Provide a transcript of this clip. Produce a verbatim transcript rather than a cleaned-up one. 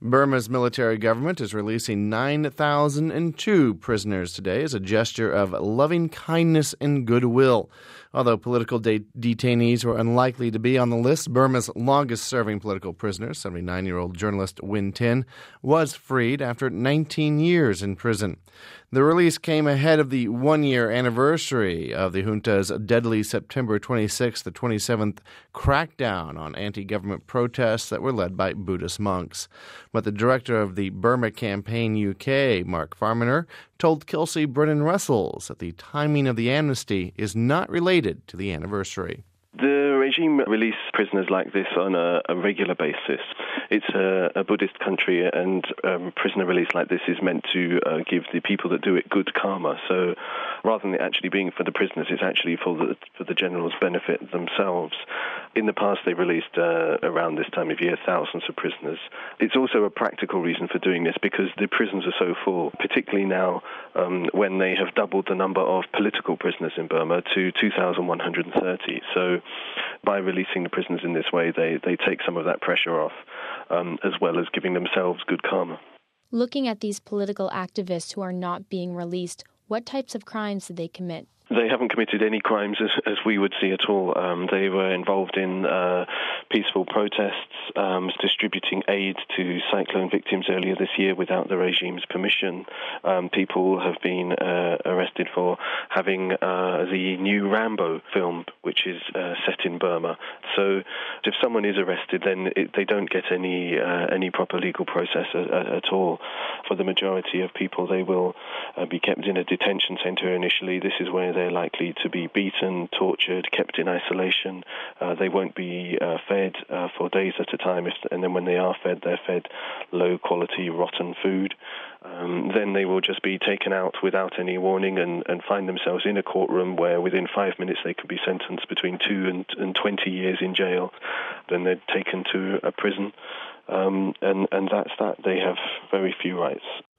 Burma's military government is releasing nine thousand two prisoners today as a gesture of loving kindness and goodwill. Although political de- detainees were unlikely to be on the list, Burma's longest-serving political prisoner, seventy-nine-year-old journalist Win Tin, was freed after nineteen years in prison. The release came ahead of the one-year anniversary of the junta's deadly September twenty-sixth to twenty-seventh crackdown on anti-government protests that were led by Buddhist monks. But the director of the Burma Campaign U K, Mark Farmaner, told Kelsey Brennan-Russell that the timing of the amnesty is not related to the anniversary. The regime release prisoners like this on a, a regular basis. It's a, a Buddhist country, and um, prisoner release like this is meant to uh, give the people that do it good karma. So rather than it actually being for the prisoners, it's actually for the, for the general's benefit themselves. In the past, they released uh, around this time of year thousands of prisoners. It's also a practical reason for doing this because the prisons are so full, particularly now um, when they have doubled the number of political prisoners in Burma to two thousand one hundred thirty. So by releasing the prisoners in this way, they, they take some of that pressure off, um, as well as giving themselves good karma. Looking at these political activists who are not being released, what types of crimes did they commit? They haven't committed any crimes as, as we would see at all. Um, they were involved in uh, peaceful protests, um, distributing aid to cyclone victims earlier this year without the regime's permission. Um, people have been uh, arrested for having uh, the new Rambo film, which is uh, set in Burma. So if someone is arrested, then it, they don't get any uh, any proper legal process at, at all. For the majority of people, they will uh, be kept in a detention center initially. This is where they're likely to be beaten, tortured, kept in isolation. Uh, they won't be uh, fed uh, for days at a time, if, and then when they are fed, they're fed low-quality, rotten food. Um, then they will just be taken out without any warning and, and find themselves in a courtroom where within five minutes they could be sentenced between two and, and twenty years in jail. Then they're taken to a prison, um, and, and that's that. They have very few rights.